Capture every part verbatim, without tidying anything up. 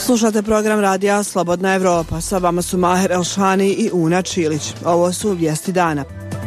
Slušate program radija Slobodna Evropa. Sa vama su Maher Elšani i Una Čilić. Ovo su vijesti dana.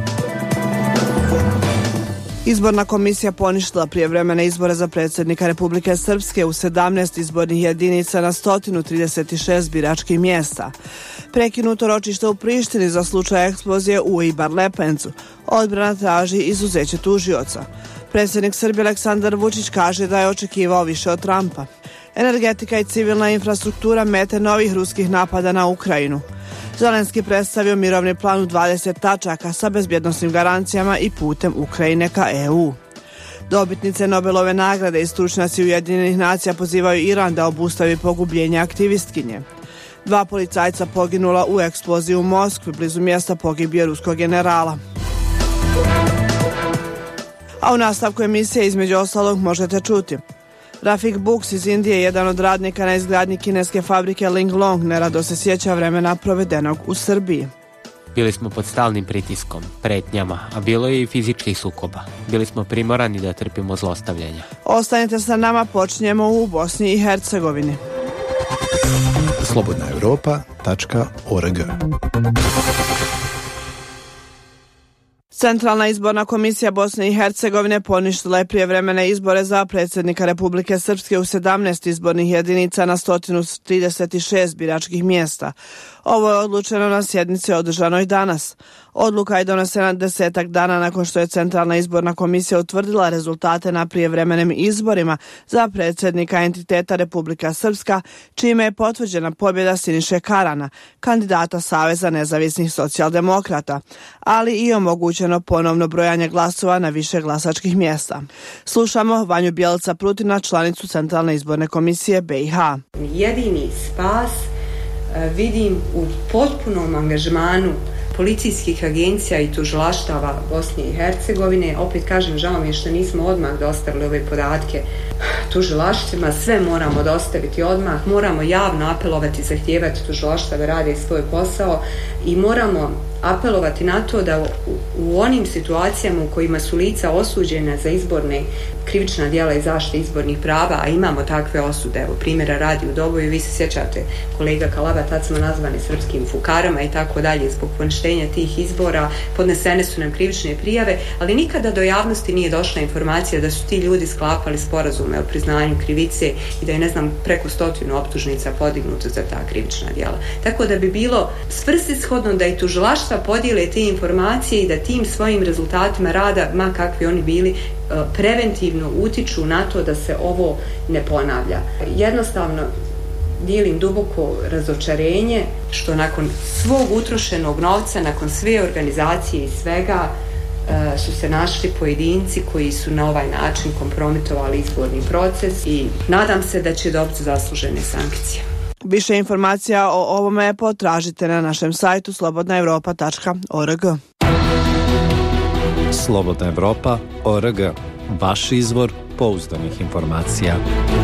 Izborna komisija poništila prijevremene izbore za predsjednika Republike Srpske u sedamnaest izbornih jedinica na sto trideset šest biračkih mjesta. Prekinuto ročište u Prištini za slučaj eksplozije u Ibar Lepencu. Odbrana traži izuzeće tužioca. Predsjednik Srbije Aleksandar Vučić kaže da je očekivao više od Trumpa. Energetika i civilna infrastruktura mete novih ruskih napada na Ukrajinu. Zelenski predstavio mirovni plan u dvadeset tačaka sa bezbjednosnim garancijama i putem Ukrajine ka E U. Dobitnice Nobelove nagrade i stručnjaci Ujedinjenih nacija pozivaju Iran da obustavi pogubljenje aktivistkinje. Dva policajca poginula u eksploziji u Moskvi, blizu mjesta pogibije ruskog generala. A u nastavku emisije između ostalog možete čuti: Rafik Buks iz Indije, jedan od radnika na izgradnji kineske fabrike Linglong, nerado se sjeća vremena provedenog u Srbiji. Bili smo pod stalnim pritiskom, pretnjama, a bilo je i fizičkih sukoba. Bili smo primorani da trpimo zlostavljanja. Ostanite sa nama, počinjemo u Bosni i Hercegovini. slobodna europa tačka org. Centralna izborna komisija Bosne i Hercegovine poništila je prijevremene izbore za predsjednika Republike Srpske u sedamnaest izbornih jedinica na sto trideset šest biračkih mjesta. Ovo je odlučeno na sjednici održanoj danas. Odluka je donesena desetak dana nakon što je Centralna izborna komisija utvrdila rezultate na prijevremenim izborima za predsjednika entiteta Republika Srpska, čime je potvrđena pobjeda Siniše Karana, kandidata Saveza nezavisnih socijaldemokrata, ali i omogućeno ponovno brojanje glasova na više glasačkih mjesta. Slušamo Vanju Bjelica-Prutina, članicu Centralne izborne komisije B i H. Jedini spas vidim u potpunom angažmanu policijskih agencija i tužilaštava Bosne i Hercegovine. Opet kažem, žao mi je što nismo odmah dostavili ove podatke tužilaštvima. Sve moramo dostaviti odmah, moramo javno apelovati, zahtijevati tužilaštva da rade svoj posao i moramo apelovati na to da u, u onim situacijama u kojima su lica osuđena za izborne krivična djela i zaštite izbornih prava, a imamo takve osude, evo primjera radi u Doboju, vi se sjećate kolega Kalaba, tad smo nazvani srpskim fukarama i tako dalje, zbog poništenja tih izbora podnesene su nam krivične prijave, ali nikada do javnosti nije došla informacija da su ti ljudi sklapali sporazume o priznanju krivice i da je, ne znam, preko stotinu optužnica podignuto za ta krivična djela. Tako da bi bilo svrsishodno da i tužilaštva podijele te informacije i da tim svojim rezultatima rada, ma kakvi oni bili, preventivno utiču na to da se ovo ne ponavlja. Jednostavno dijelim duboko razočarenje što nakon svog utrošenog novca, nakon sve organizacije i svega, su se našli pojedinci koji su na ovaj način kompromitovali izborni proces i nadam se da će dobiti zaslužene sankcije. Više informacija o ovome potražite na našem sajtu slobodna europa tačka org. slobodna europa tačka org. Vaš izvor pouzdanih informacija.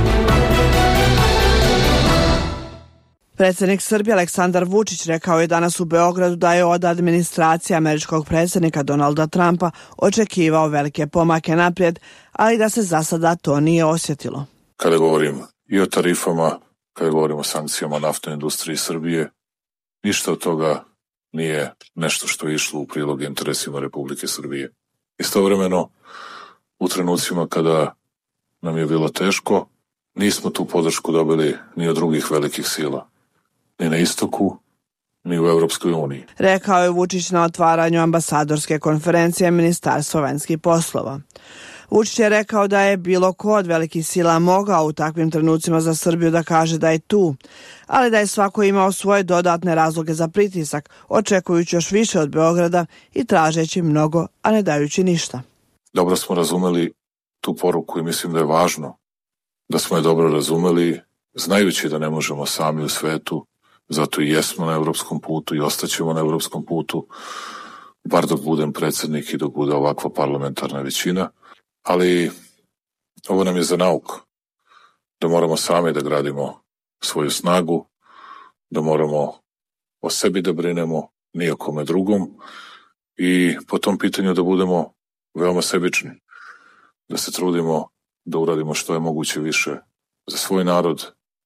Predsjednik Srbije Aleksandar Vučić rekao je danas u Beogradu da je od administracije američkog predsjednika Donalda Trumpa očekivao velike pomake naprijed, ali da se za sada to nije osjetilo. Kada govorim i o tarifama, kada govorimo o sankcijama naftnoj industriji Srbije, ništa od toga nije nešto što je išlo u prilog interesima Republike Srbije. Istovremeno, u trenucima kada nam je bilo teško, nismo tu podršku dobili ni od drugih velikih sila, ni na istoku, ni u Europskoj uniji. Rekao je Vučić na otvaranju ambasadorske konferencije Ministarstva vanjskih poslova. Vučić je rekao da je bilo ko od velikih sila mogao u takvim trenucima za Srbiju da kaže da je tu, ali da je svako imao svoje dodatne razloge za pritisak, očekujući još više od Beograda i tražeći mnogo, a ne dajući ništa. Dobro smo razumeli tu poruku i mislim da je važno da smo je dobro razumeli, znajući da ne možemo sami u svetu, zato i jesmo na evropskom putu i ostaćemo na evropskom putu, bar dok budem predsjednik i dok bude ovakva parlamentarna većina, ali ovo nam je za nauku, da moramo sami da gradimo svoju snagu, da moramo o sebi da brinemo, ni o kome drugom i po tom pitanju da budemo veoma sebični, da se trudimo da uradimo što je moguće više za svoj narod,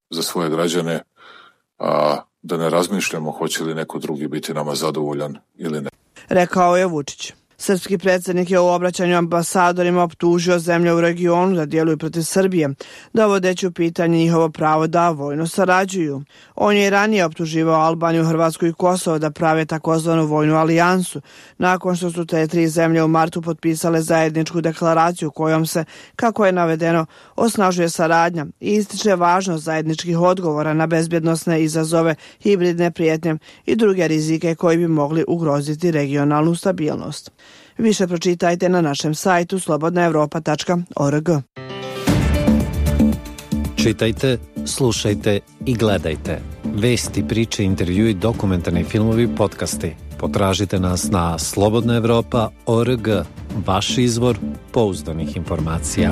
za svoje građane, a da ne razmišljamo hoće li neko drugi biti nama zadovoljan ili ne. Rekao je Vučić. Srpski predsjednik je u obraćanju ambasadorima optužio zemlje u regionu da djeluju protiv Srbije, dovodeći u pitanje njihovo pravo da vojno sarađuju. On je i ranije optuživao Albaniju, Hrvatsku i Kosovo da prave takozvanu vojnu alijansu, nakon što su te tri zemlje u martu potpisale zajedničku deklaraciju kojom se, kako je navedeno, osnažuje saradnja i ističe važnost zajedničkih odgovora na bezbjednosne izazove, hibridne prijetnje i druge rizike koji bi mogli ugroziti regionalnu stabilnost. Više pročitajte na našem sajtu slobodna europa tačka org. Čitajte, slušajte i gledajte. Vesti, priče, intervjui, dokumentarni filmovi, podcasti. Potražite nas na slobodna europa tačka org, vaš izvor pouzdanih informacija.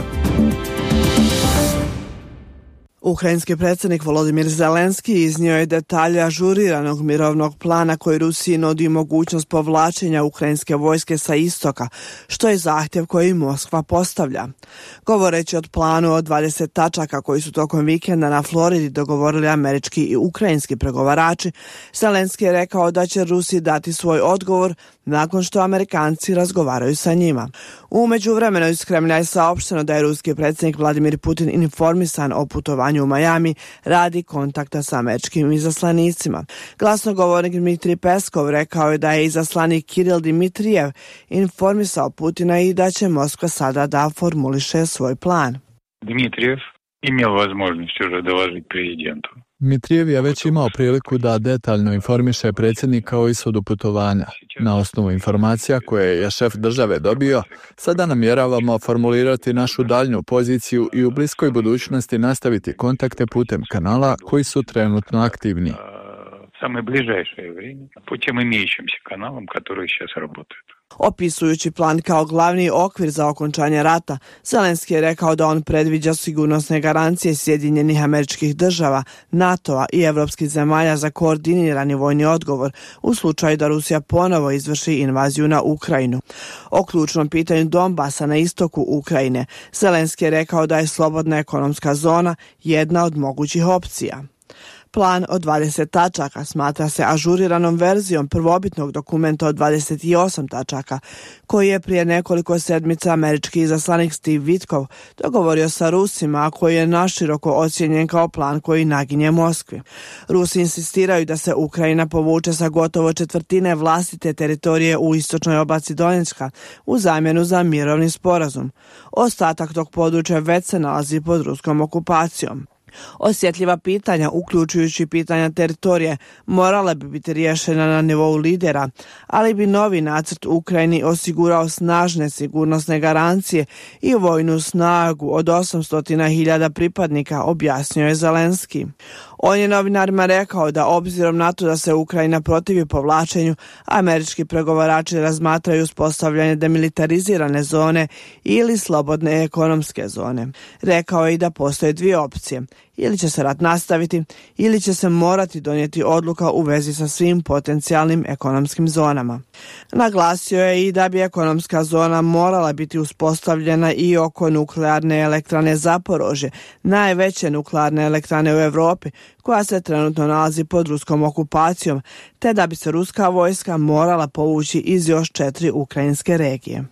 Ukrajinski predsjednik Volodimir Zelenski iznio je detalje ažuriranog mirovnog plana koji Rusiji nudi mogućnost povlačenja ukrajinske vojske sa istoka, što je zahtjev koji Moskva postavlja. Govoreći o planu od dvadeset tačaka koji su tokom vikenda na Floridi dogovorili američki i ukrajinski pregovarači, Zelenski je rekao da će Rusiji dati svoj odgovor nakon što Amerikanci razgovaraju sa njima. U međuvremenu iz Kremlja je saopšteno da je ruski predsjednik Vladimir Putin informisan o putovanju u Miami radi kontakta sa američkim izaslanicima. Glasnogovornik Dmitrij Peskov rekao je da je izaslanik Kiril Dmitrijev informisao Putina i da će Moskva sada da formuliše svoj plan. Dmitrijev imao возможность уже доложить президенту. Dmitrijev je već imao priliku da detaljno informiše predsjednika o ishodu putovanja. Na osnovu informacija koje je šef države dobio, sada namjeravamo formulirati našu daljnju poziciju i u bliskoj budućnosti nastaviti kontakte putem kanala koji su trenutno aktivni. Самое ближайшее время путем имеющимся каналам, которые сейчас работают. Opisujući plan kao glavni okvir za okončanje rata, Zelenski je rekao da on predviđa sigurnosne garancije Sjedinjenih Američkih Država, NATO-a i evropskih zemalja za koordinirani vojni odgovor u slučaju da Rusija ponovo izvrši invaziju na Ukrajinu. O ključnom pitanju Donbasa na istoku Ukrajine, Zelenski je rekao da je slobodna ekonomska zona jedna od mogućih opcija. Plan od dvadeset tačaka smatra se ažuriranom verzijom prvobitnog dokumenta od dvadeset osam tačaka, koji je prije nekoliko sedmica američki izaslanik Steve Witkov dogovorio sa Rusima, a koji je naširoko ocijenjen kao plan koji naginje Moskvi. Rusi insistiraju da se Ukrajina povuče sa gotovo četvrtine vlastite teritorije u istočnoj oblasti Donjecka u zamjenu za mirovni sporazum. Ostatak tog područja već se nalazi pod ruskom okupacijom. Osjetljiva pitanja, uključujući pitanja teritorije, morala bi biti riješena na nivou lidera, ali bi novi nacrt Ukrajini osigurao snažne sigurnosne garancije i vojnu snagu od osamsto hiljada pripadnika, objasnio je Zelenski. On je novinarima rekao da obzirom na to da se Ukrajina protivi povlačenju, američki pregovarači razmatraju uspostavljanje demilitarizirane zone ili slobodne ekonomske zone. Rekao je i da postoje dvije opcije. Ili će se rat nastaviti, ili će se morati donijeti odluka u vezi sa svim potencijalnim ekonomskim zonama. Naglasio je i da bi ekonomska zona morala biti uspostavljena i oko nuklearne elektrane Zaporožje, najveće nuklearne elektrane u Europi, koja se trenutno nalazi pod ruskom okupacijom, te da bi se ruska vojska morala povući iz još četiri ukrajinske regije.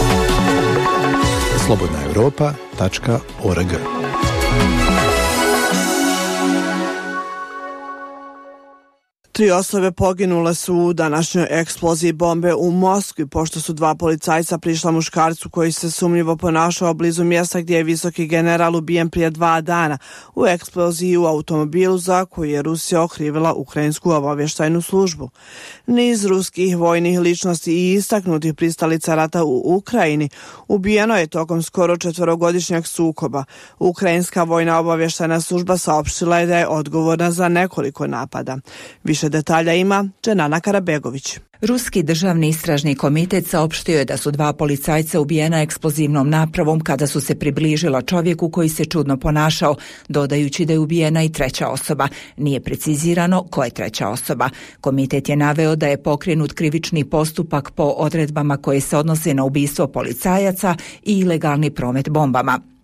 slobodna europa tačka org. Tri osobe poginule su u današnjoj eksploziji bombe u Moskvi, pošto su dva policajca prišla muškarcu koji se sumnjivo ponašao blizu mjesta gdje je visoki general ubijen prije dva dana u eksploziji u automobilu za koju je Rusija okrivila ukrajinsku obavještajnu službu. Niz ruskih vojnih ličnosti i istaknutih pristalica rata u Ukrajini ubijeno je tokom skoro četverogodišnjeg sukoba. Ukrajinska vojna obavještajna služba saopštila je da je odgovorna za nekoliko napada. Više detalja ima Dženana Karabegović. Ruski državni istražni komitet saopštio je da su dva policajca ubijena eksplozivnom napravom kada su se približila čovjeku koji se čudno ponašao, dodajući da je ubijena i treća osoba. Nije precizirano ko je treća osoba. Komitet je naveo da je pokrenut krivični postupak po odredbama koje se odnose na ubistvo policajaca i ilegalni promet bombama.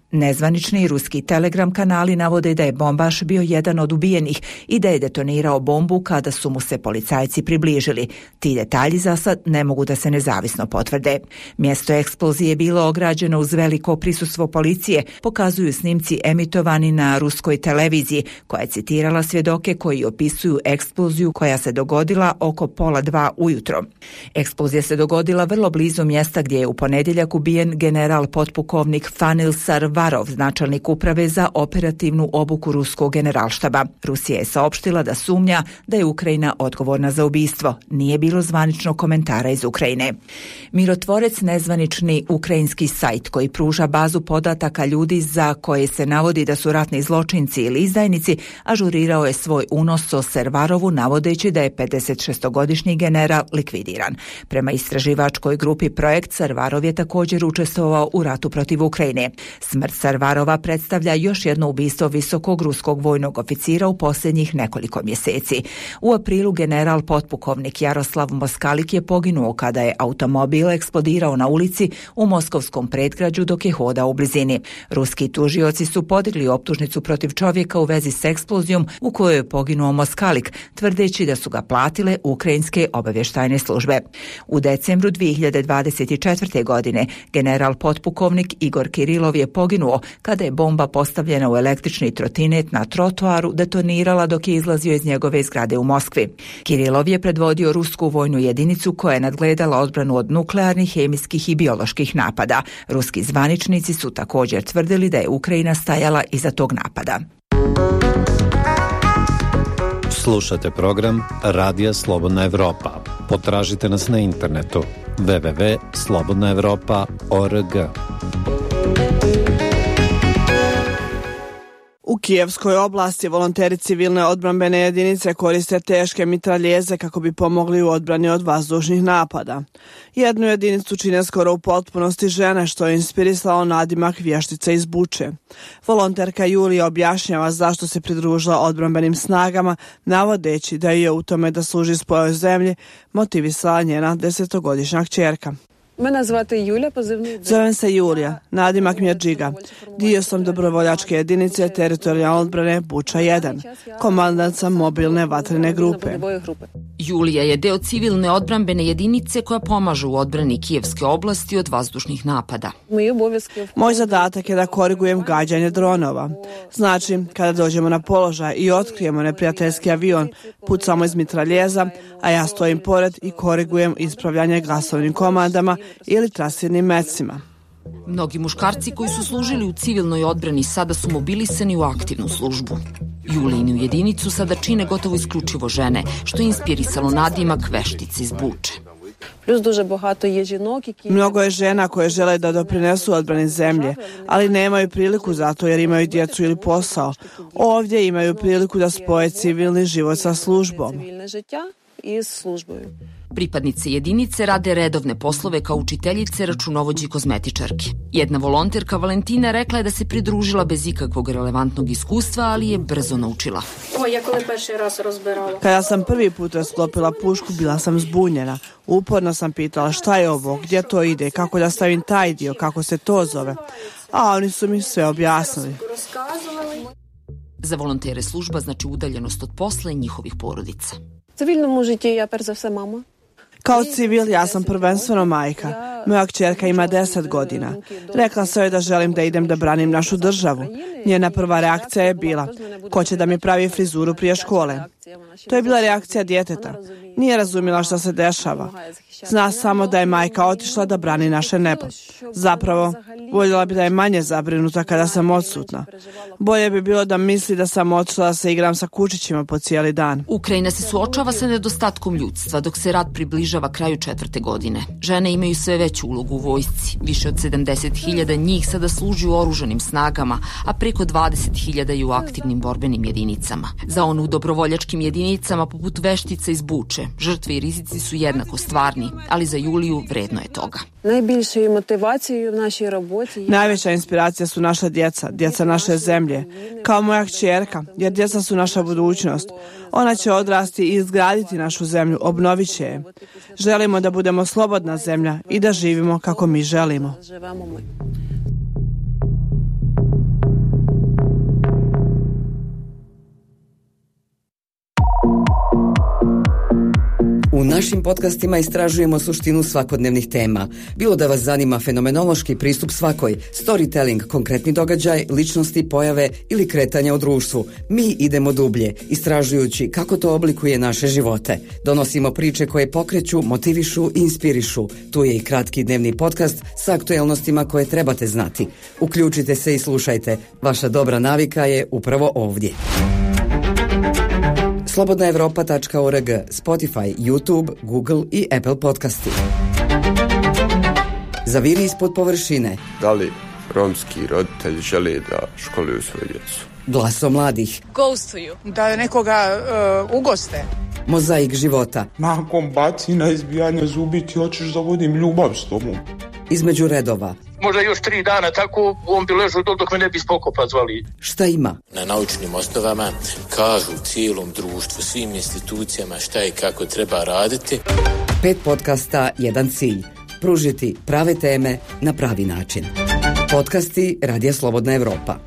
Nezvanični ruski Telegram kanali navode da je bombaš bio jedan od ubijenih i da je detonirao bombu kada su mu se policajci približili. Ti detalji za sad ne mogu da se nezavisno potvrde. Mjesto eksplozije je bilo ograđeno uz veliko prisustvo policije, pokazuju snimci emitovani na ruskoj televiziji, koja je citirala svjedoke koji opisuju eksploziju koja se dogodila oko pola dva ujutro. Eksplozija se dogodila vrlo blizu mjesta gdje je u ponedjeljak ubijen general potpukovnik Fanil Sarvarov, načelnik uprave za operativnu obuku ruskog generalštaba. Rusija je saopštila da sumnja da je Ukrajina odgovorna za ubistvo. Nije bilo zvaničnog komentara iz Ukrajine. Mirotvorec, nezvanični ukrajinski sajt koji pruža bazu podataka ljudi za koje se navodi da su ratni zločinci ili izdajnici, ažurirao je svoj unos o Servarovu navodeći da je pedesetšestogodišnji general likvidiran. Prema istraživačkoj grupi Projekt, Servarov je također učestvovao u ratu protiv Ukrajine. Smrt Servarova predstavlja još jedno ubistvo visokog ruskog vojnog oficira u posljednjih nekoliko mjeseci. U aprilu general potpukovnik Jaroslav Moskalik je poginuo kada je automobil eksplodirao na ulici u moskovskom predgrađu dok je hodao u blizini. Ruski tužioci su podigli optužnicu protiv čovjeka u vezi s eksplozijom u kojoj je poginuo Moskalik, tvrdeći da su ga platile ukrajinske obavještajne službe. U decembru dvije hiljade dvadeset četvrte. godine general potpukovnik Igor Kirilov je poginuo kada je bomba postavljena u električni trotinet na trotoaru detonirala dok je izlazio iz njegove zgrade u Moskvi. Kirilov je predvodio rusku vojnu jedinicu koja je nadgledala odbranu od nuklearnih, hemijskih i bioloških napada. Ruski zvaničnici su također tvrdili da je Ukrajina stajala iza tog napada. Slušate program Radija Slobodna Evropa. Potražite nas na internetu w w w tačka slobodna evropa tačka org. U Kijevskoj oblasti volonteri civilne odbrambene jedinice koriste teške mitraljeze kako bi pomogli u odbrani od vazdušnih napada. Jednu jedinicu čine skoro u potpunosti žene, što je inspirisalo nadimak vještice iz Buče. Volonterka Julija objašnjava zašto se pridružila odbrambenim snagama, navodeći da je u tome da služi svojoj zemlji motivisala njena desetogodišnja kćerka. Zovem se Julija, nadimak mi je Džiga. Dio sam dobrovoljačke jedinice teritorijalne odbrane Buča jedan, komandant sam mobilne vatrene grupe. Julija je deo civilne odbrambene jedinice koja pomaže u odbrani Kijevske oblasti od vazdušnih napada. Moj zadatak je da korigujem gađanje dronova. Znači, kada dođemo na položaj i otkrijemo neprijateljski avion, pucamo iz mitraljeza, a ja stojim pored i korigujem ispravljanje glasovnim komandama ili trasirnim mecima. Mnogi muškarci koji su služili u civilnoj odbrani sada su mobilisani u aktivnu službu. Julijinu jedinicu sada čine gotovo isključivo žene, što je inspirisalo nadimak veštice iz Buče. Mnogo je žena koje žele da doprinesu odbrani zemlje, ali nemaju priliku za to jer imaju djecu ili posao. Ovdje imaju priliku da spoje civilni život sa službom. Pripadnice jedinice rade redovne poslove kao učiteljice, računovođe i kozmetičarke. Jedna volonterka Valentina rekla je da se pridružila bez ikakvog relevantnog iskustva, ali je brzo naučila. Kada sam prvi put rasklopila pušku, bila sam zbunjena. Uporno sam pitala šta je ovo, gdje to ide, kako da stavim taj dio, kako se to zove. A oni su mi sve objasnili. Za volontere služba znači udaljenost od posla i njihovih porodica. Kao civil ja sam prvenstveno majka. Moja kćerka ima deset godina. Rekla sam joj da želim da idem da branim našu državu. Njena prva reakcija je bila: ko će da mi pravi frizuru prije škole? To je bila reakcija djeteta. Nije razumjela šta se dešava. Zna samo da je majka otišla da brani naše nebo. Zapravo, voljela bi da je manje zabrinuta kada sam odsutna. Bolje bi bilo da misli da sam otišla da se igram sa kučićima po cijeli dan. Ukrajina se suočava sa nedostatkom ljudstva dok se rat približava kraju četvrte godine. Žene imaju sve veću ulogu u vojsci. Više od sedamdeset hiljada njih sada služi u oružanim snagama, a preko dvadeset hiljada je u aktivnim borbenim jedinicama. Za onu u dobrovoljačkim jedinicama poput veštice iz Buče, žrtve i rizici su jednako stvarni, ali za Juliju vredno je toga. Najveća inspiracija su naša djeca, djeca naše zemlje. Kao moja kćerka, jer djeca su naša budućnost. Ona će odrasti i izgraditi našu zemlju, obnovit će je. Želimo da budemo slobodna zemlja i da živimo kako mi želimo. našim podcastima istražujemo suštinu svakodnevnih tema. Bilo da vas zanima fenomenološki pristup svakoj, storytelling, konkretni događaj, ličnosti, pojave ili kretanja u društvu, mi idemo dublje, istražujući kako to oblikuje naše živote. Donosimo priče koje pokreću, motivišu i inspirišu. Tu je i kratki dnevni podcast sa aktuelnostima koje trebate znati. Uključite se i slušajte. Vaša dobra navika je upravo ovdje. slobodna evropa tačka org, Spotify, YouTube, Google i Apple podcasti. Zaviri ispod površine. Da li romski roditelji žele da školuju svoju djecu? Glaso mladih. Gostuju. Da nekoga uh, ugoste. Mozaik života. Nakon bacina, izbijanja zubi ti hoćeš da vodim ljubav s tobom. Između redova. Možda još tri dana tako on bi ležao dok me ne bi spokopa zvali. Šta ima? Na naučnim osnovama kažu cijelom društvu, svim institucijama šta i kako treba raditi. Pet podcasta, jedan cilj. Pružiti prave teme na pravi način. Podcasti Radija Slobodna Evropa.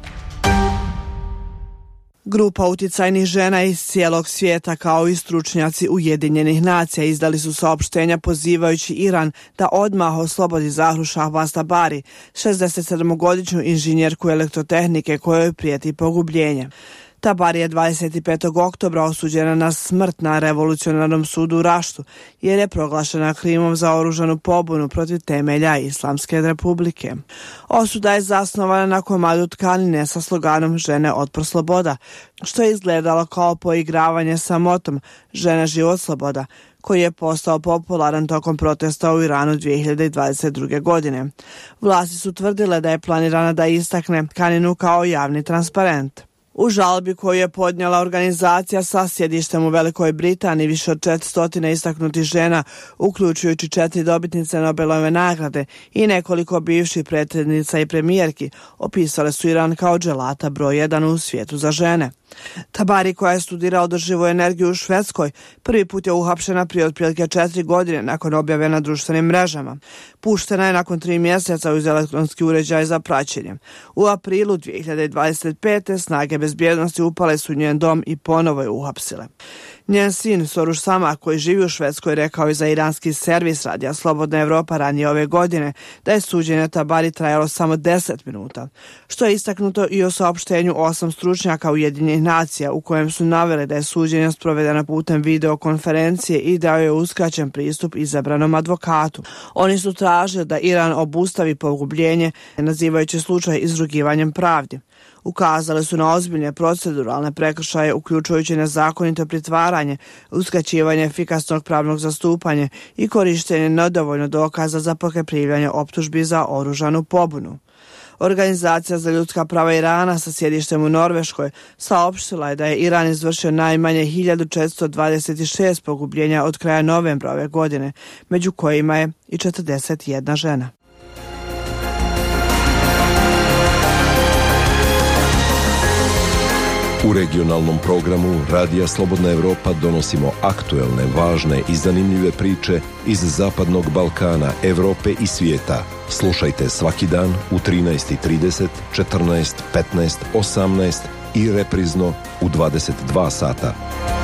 Grupa uticajnih žena iz cijelog svijeta kao i stručnjaci Ujedinjenih nacija izdali su saopštenja pozivajući Iran da odmah oslobodi Zahru Šahbaz Tabari, šezdesetsedmogodišnju inženjerku elektrotehnike kojoj prijeti pogubljenje. Tabari je dvadeset petog oktobra osuđena na smrt na revolucionarnom sudu u Raštu jer je proglašena krivim za oružanu pobunu protiv temelja Islamske republike. Osuda je zasnovana na komadu tkanine sa sloganom Žene otpor sloboda, što je izgledalo kao poigravanje sa motom Žene život sloboda, koji je postao popularan tokom protesta u Iranu dvije hiljade dvadeset druge. godine. Vlasti su tvrdile da je planirana da istakne tkaninu kao javni transparent. U žalbi koju je podnijela organizacija sa sjedištem u Velikoj Britaniji, više od četiristo istaknutih žena, uključujući četiri dobitnice Nobelove nagrade i nekoliko bivših predsjednica i premijerki, opisale su Iran kao dželata broj jedan u svijetu za žene. Tabari, koja je studirala održivu energiju u Švedskoj, prvi put je uhapšena prije otprilike četiri godine nakon objave na društvenim mrežama. Puštena je nakon tri mjeseca uz elektronski uređaj za praćenje. U aprilu dvije hiljade dvadeset pete. snage bezbjednosti upale su njen dom i ponovo je uhapsile. Njen sin Soruš Sama, koji živi u Švedskoj, rekao je za iranski servis Radija Slobodna Evropa ranije ove godine da je suđenje Tabari trajalo samo deset minuta, što je istaknuto i o saopštenju osam stručnjaka Ujedinjenih nacija u kojem su naveli da je suđenje sprovedeno putem videokonferencije i da je uskraćen pristup izabranom advokatu. Oni su tražili da Iran obustavi pogubljenje, nazivajući slučaj izrugivanjem pravdi. Ukazali su na ozbiljne proceduralne prekršaje, uključujući nezakonito pritvaranje, uskraćivanje efikasnog pravnog zastupanja i korištenje nedovoljno dokaza za pokrivljanje optužbi za oružanu pobunu. Organizacija za ljudska prava Irana sa sjedištem u Norveškoj saopštila je da je Iran izvršio najmanje hiljadu četiristo dvadeset šest pogubljenja od kraja novembra ove godine, među kojima je i četrdeset jedna žena. U regionalnom programu Radija Slobodna Evropa donosimo aktuelne, važne i zanimljive priče iz Zapadnog Balkana, Evrope i svijeta. Slušajte svaki dan u trinaest i trideset, četrnaest, petnaest, osamnaest i reprizno u dvadeset dva sata.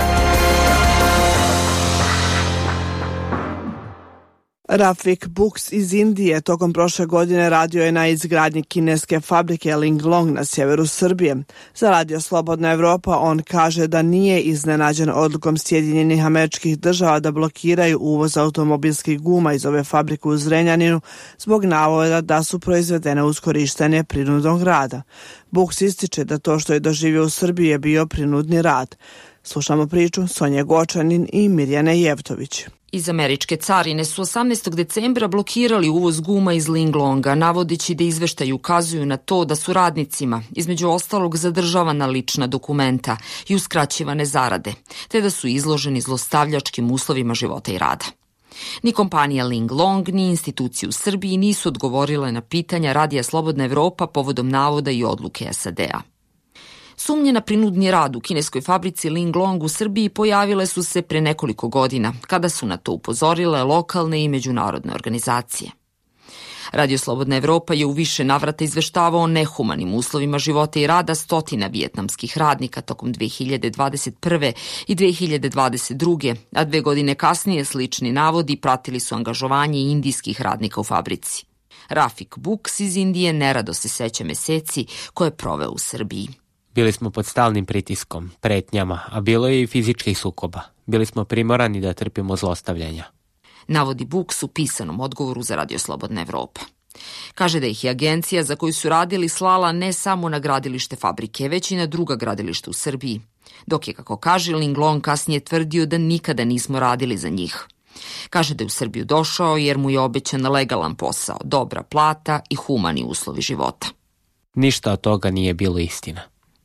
Rafik Buks iz Indije tokom prošle godine radio je na izgradnji kineske fabrike Linglong na sjeveru Srbije. Za Radio Slobodna Evropa on kaže da nije iznenađen odlukom Sjedinjenih Američkih Država da blokiraju uvoz automobilskih guma iz ove fabrike u Zrenjaninu zbog navoda da su proizvedene uz korištenje prinudnog rada. Buks ističe da to što je doživio u Srbiji je bio prinudni rad. Slušamo priču Sonje Gočanin i Mirjane Jevtović. Iz američke carine su osamnaestog decembra blokirali uvoz guma iz Linglonga, navodeći da izveštaji ukazuju na to da su radnicima, između ostalog, zadržavana lična dokumenta i uskraćivane zarade, te da su izloženi zlostavljačkim uslovima života i rada. Ni kompanija Linglong, ni institucije u Srbiji nisu odgovorile na pitanja Radija Slobodna Evropa povodom navoda i odluke S A D-a. Sumnje na prinudni rad u kineskoj fabrici Linglong u Srbiji pojavile su se pre nekoliko godina, kada su na to upozorile lokalne i međunarodne organizacije. Radio Slobodna Evropa je u više navrata izveštavao o nehumanim uslovima života i rada stotina vijetnamskih radnika tokom dve hiljade dvadeset prve. i dve hiljade dvadeset druge. a dve godine kasnije slični navodi pratili su angažovanje indijskih radnika u fabrici. Rafik Buks iz Indije nerado se seća meseci koje je proveo u Srbiji. Bili smo pod stalnim pritiskom, pretnjama, a bilo je i fizičkih sukoba. Bili smo primorani da trpimo zlostavljanja. Navodi Buks u pisanom odgovoru za Radio Slobodna Evropa. Kaže da ih je agencija za koju su radili slala ne samo na gradilište fabrike, već i na druga gradilišta u Srbiji. Dok je, kako kaže, Linglong kasnije tvrdio da nikada nismo radili za njih. Kaže da je u Srbiju došao jer mu je obećan legalan posao, dobra plata i humani uslovi života. Ništa od toga nije bilo istina.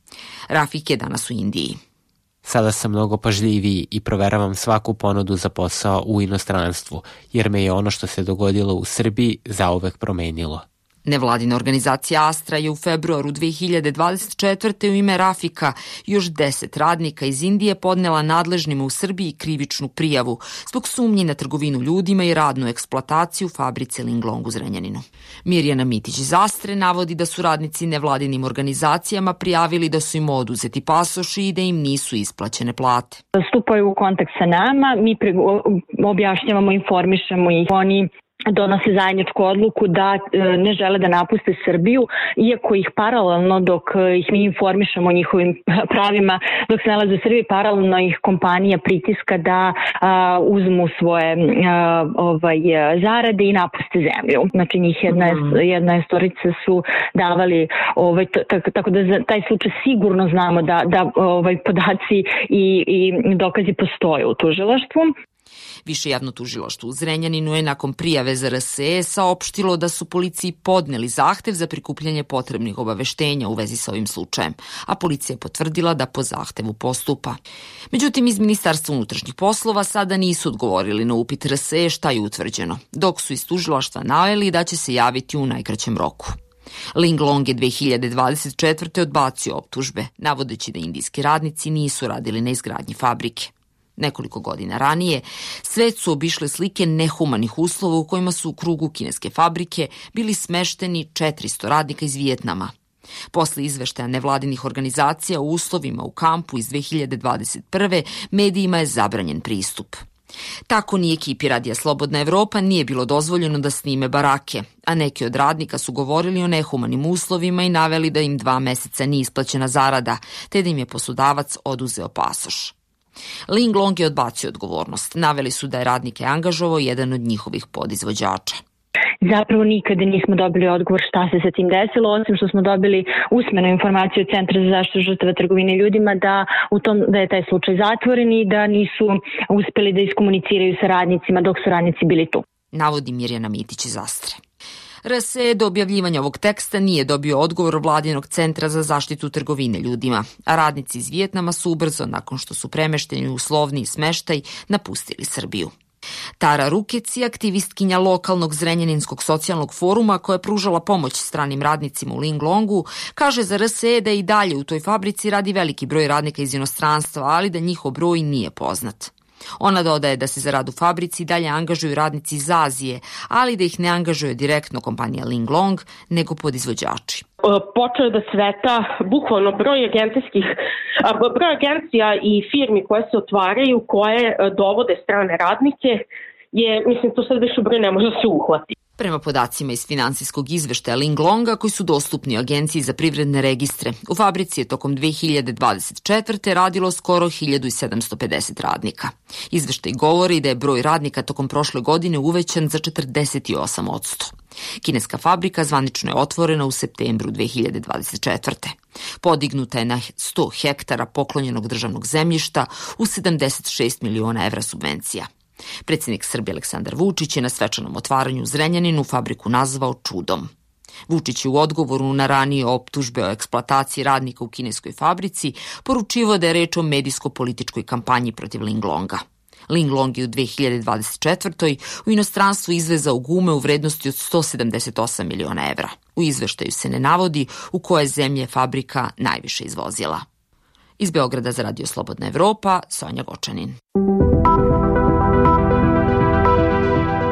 Rafik je danas u Indiji. Sada sam mnogo pažljiviji i proveravam svaku ponudu za posao u inostranstvu, jer me je ono što se dogodilo u Srbiji zauvek promenilo. Nevladina organizacija Astra je u februaru dve hiljade dvadeset četvrte. u ime Rafika još deset radnika iz Indije podnela nadležnima u Srbiji krivičnu prijavu zbog sumnji na trgovinu ljudima i radnu eksploataciju fabrice Linglong u Zrenjaninu. Mirjana Mitić iz Astre navodi da su radnici nevladinim organizacijama prijavili da su im oduzeti pasoši i da im nisu isplaćene plate. Stupaju u kontakt sa nama, mi objašnjavamo, informišemo ih, oni donose zajedničku odluku da ne žele da napuste Srbiju, iako ih paralelno, dok ih mi informišemo o njihovim pravima, dok se nalaze u Srbiji, paralelno ih kompanija pritiska da a, uzmu svoje a, ovaj, zarade i napuste zemlju. Znači njih jedna, jedna istorica su davali, ovaj, t- tako da za taj slučaj sigurno znamo da, da ovaj, podaci i, i dokazi postoje u tužilaštvu. Više javno tužilaštvo u Zrenjaninu je nakon prijave za R S E saopštilo da su policiji podneli zahtev za prikupljanje potrebnih obaveštenja u vezi sa ovim slučajem, a policija je potvrdila da po zahtevu postupa. Međutim, iz Ministarstva unutrašnjih poslova sada nisu odgovorili na upit R S E šta je utvrđeno, dok su iz tužilaštva naveli da će se javiti u najkraćem roku. Linglong je dve hiljade dvadeset četvrte. odbacio optužbe, navodeći da indijski radnici nisu radili na izgradnji fabrike. Nekoliko godina ranije svet su obišle slike nehumanih uslova u kojima su u krugu kineske fabrike bili smešteni četiristo radnika iz Vijetnama. Posle izveštaja nevladinih organizacija o uslovima u kampu iz dve hiljade dvadeset prve. medijima je zabranjen pristup. Tako ni ekipi Radija Slobodna Evropa nije bilo dozvoljeno da snime barake, a neki od radnika su govorili o nehumanim uslovima i naveli da im dva meseca nije isplaćena zarada, te da im je poslodavac oduzeo pasoš. Linglong je odbacio odgovornost. Naveli su da je radnike angažovao jedan od njihovih podizvođača. Zapravo nikada nismo dobili odgovor šta se sa tim desilo, osim što smo dobili usmenu informaciju od Centra za zaštitu žrtava trgovine ljudima da, u tom, da je taj slučaj zatvoren i da nisu uspeli da iskomuniciraju sa radnicima dok su radnici bili tu. Navodi Mirjana Mitić iz Astre. R S E do objavljivanja ovog teksta nije dobio odgovor Vladinog centra za zaštitu trgovine ljudima, a radnici iz Vijetnama su ubrzo, nakon što su premešteni u uslovniji smeštaj, napustili Srbiju. Tara Rukec je aktivistkinja lokalnog Zrenjaninskog socijalnog foruma koja je pružala pomoć stranim radnicima u Linglongu, kaže za R S E da i dalje u toj fabrici radi veliki broj radnika iz inostranstva, ali da njihov broj nije poznat. Ona dodaje da se za rad u fabrici dalje angažuju radnici iz Azije, ali da ih ne angažuje direktno kompanija Linglong, nego podizvođači. Počeo da cveta bukvalno broj agencijskih, broj agencija i firmi koje se otvaraju, koje dovode strane radnike, je, mislim, to sad više broj ne može se uhvati. Prema podacima iz finansijskog izveštaja Linglonga koji su dostupni Agenciji za privredne registre, u fabrici je tokom dve hiljade dvadeset četvrte. radilo skoro hiljadu sedamsto pedeset radnika. Izveštaj govori da je broj radnika tokom prošle godine uvećan za četrdeset osam posto. Kineska fabrika zvanično je otvorena u septembru dve hiljade dvadeset četvrte. Podignuta je na sto hektara poklonjenog državnog zemljišta u sedamdeset šest miliona evra subvencija. Predsjednik Srbije Aleksandar Vučić je na svečanom otvaranju u Zrenjaninu fabriku nazvao čudom. Vučić je u odgovoru na ranije optužbe o eksploataciji radnika u kineskoj fabrici poručivao da je reč o medijsko-političkoj kampanji protiv Linglonga. Linglong je u dve hiljade dvadeset četvrtoj. u inostranstvu izvezao gume u vrednosti od sto sedamdeset osam miliona evra. U izveštaju se ne navodi u koje zemlje fabrika najviše izvozila. Iz Beograda za Radio Slobodna Evropa, Sonja Gočanin.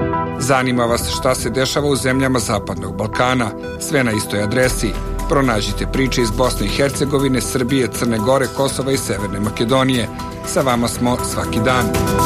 Zanima vas šta se dešava u zemljama Zapadnog Balkana? Sve na istoj adresi. Pronađite priče iz Bosne i Hercegovine, Srbije, Crne Gore, Kosova i Severne Makedonije. Sa vama smo svaki dan.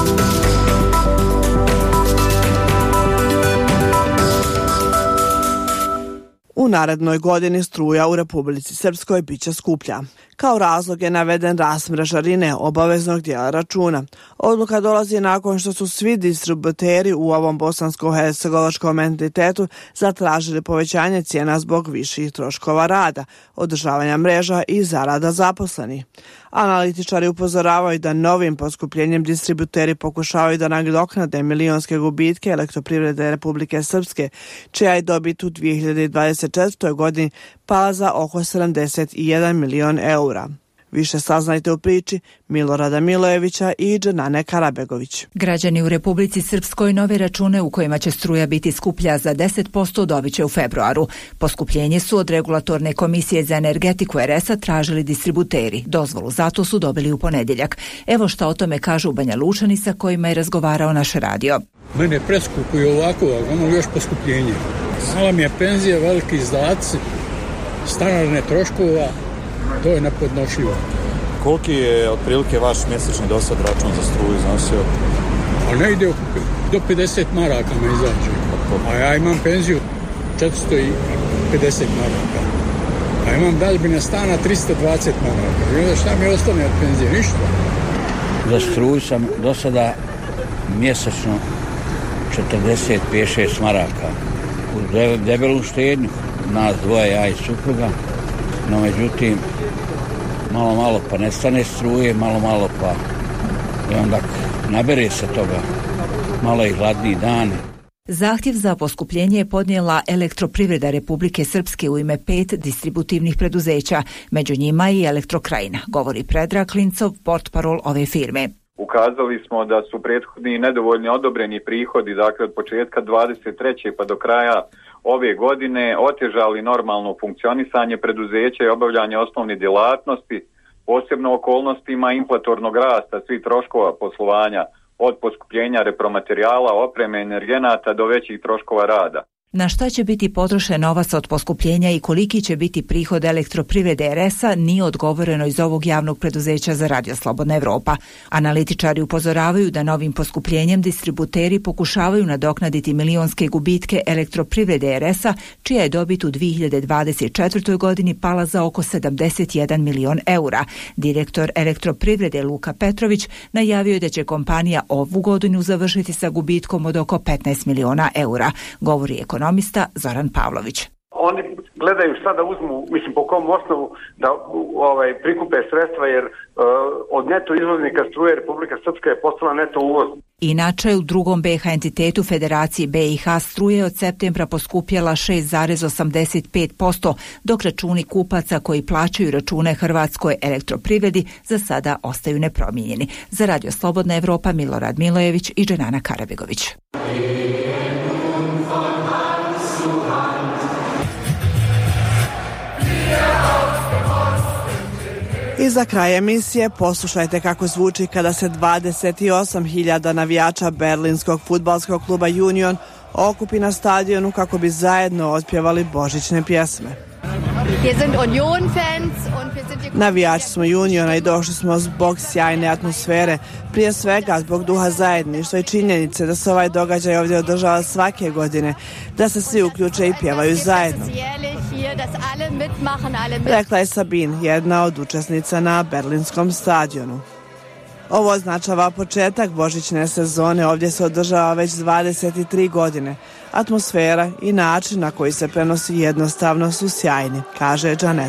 U narednoj godini struja u Republici Srpskoj biće skuplja. Kao razlog je naveden rast mrežarine obaveznog dijela računa. Odluka dolazi nakon što su svi distributeri u ovom bosansko-hercegovačkom entitetu zatražili povećanje cijena zbog viših troškova rada, održavanja mreža i zarada zaposlenih. Analitičari upozoravaju da novim poskupljenjem distributeri pokušavaju da nadoknade milionske gubitke Elektroprivrede Republike Srpske, čija je dobit u dvije hiljade dvadeset četvrtoj. godini pala za oko sedamdeset jedan milion eura. Više saznajte u priči Milorada Milojevića i Dženane Karabegović. Građani u Republici Srpskoj nove račune u kojima će struja biti skuplja za deset posto dobit će u februaru. Poskupljenje su od Regulatorne komisije za energetiku er es a tražili distributeri. Dozvolu zato su dobili u ponedjeljak. Evo šta o tome kažu Banja Lučani sa kojima je razgovarao naš radio. Mene preskupuju ovako, ono još poskupljenje. Mala mi je penzija, veliki izdaci, stanarne troškova, to je nepodnošljivo. Koliki je otprilike vaš mjesečni dosad račun za struju iznosio? A ne ide do pedeset maraka me izađe. A ja imam penziju četiristo pedeset maraka. A imam daljbine stana tristo dvadeset maraka. I onda šta mi ostane od penzije? Ništa. Za struju sam do sada mjesečno četrdeset pet šest maraka. U debelu štednju, nas dvoje, ja i supruga. No međutim, malo malo pa nestane struje, malo malo pa i onda nabere se toga, malo i hladniji dan. Zahtjev za poskupljenje je podnijela Elektroprivreda Republike Srpske u ime pet distributivnih preduzeća, među njima i Elektrokrajina, govori Predrag Klincov, portparol ove firme. Ukazali smo da su prethodni nedovoljni odobreni prihodi, dakle od početka dvadeset treće pa do kraja ove godine otežali normalno funkcionisanje preduzeća i obavljanje osnovne djelatnosti, posebno okolnostima inflatornog rasta svih troškova poslovanja, od poskupljenja repromaterijala, opreme, energenata do većih troškova rada. Na šta će biti potrošen novac od poskupljenja i koliki će biti prihod Elektroprivrede er es a nije odgovoreno iz ovog javnog preduzeća za Radio Slobodna Evropa. Analitičari upozoravaju da novim poskupljenjem distributeri pokušavaju nadoknaditi milionske gubitke Elektroprivrede er es a, čija je dobit u dvije hiljade dvadeset četvrtoj. godini pala za oko sedamdeset jedan milion eura. Direktor Elektroprivrede Luka Petrović najavio je da će kompanija ovu godinu završiti sa gubitkom od oko petnaest miliona eura, govori ekonomista Zoran Pavlović. Oni gledaju šta da uzmu, mislim po kom osnovu da ovaj, prikupe sredstva jer uh, od neto izvoznika struje Republika Srpska je postala neto uvoz. Inače, u drugom be ha entitetu Federacije be i ha struje od septembra poskupjela šest zarez osamdeset pet posto, dok računi kupaca koji plaćaju račune Hrvatskoj Elektroprivredi za sada ostaju nepromijenjeni. Za Radio Slobodna Evropa Milorad Milojević i Dženana Karabegović. I za kraj emisije poslušajte kako zvuči kada se dvadeset osam hiljada navijača berlinskog fudbalskog kluba Union okupi na stadionu kako bi zajedno otpjevali božićne pjesme. Navijači smo Uniona i došli smo zbog sjajne atmosfere, prije svega zbog duha zajedništva i činjenice da se ovaj događaj ovdje održava svake godine, da se svi uključe i pjevaju zajedno. Rekla je Sabin, jedna od učesnica na berlinskom stadionu. Ovo označava početak božićne sezone, ovdje se održava već dvadeset tri godine. Atmosfera i način na koji se prenosi jednostavno su sjajni, kaže Janet.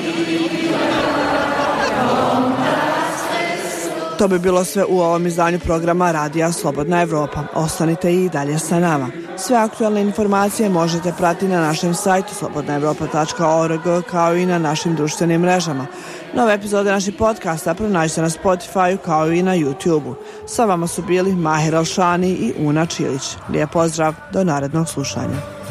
To bi bilo sve u ovom izdanju programa Radija Slobodna Evropa. Ostanite i dalje sa nama. Sve aktualne informacije možete pratiti na našem sajtu slobodna evropa tačka org kao i na našim društvenim mrežama. Nove epizode naših podcasta pronađite na Spotify kao i na YouTube-u. Sa vama su bili Mahir Alšani i Una Čilić. Lijep pozdrav, do narednog slušanja.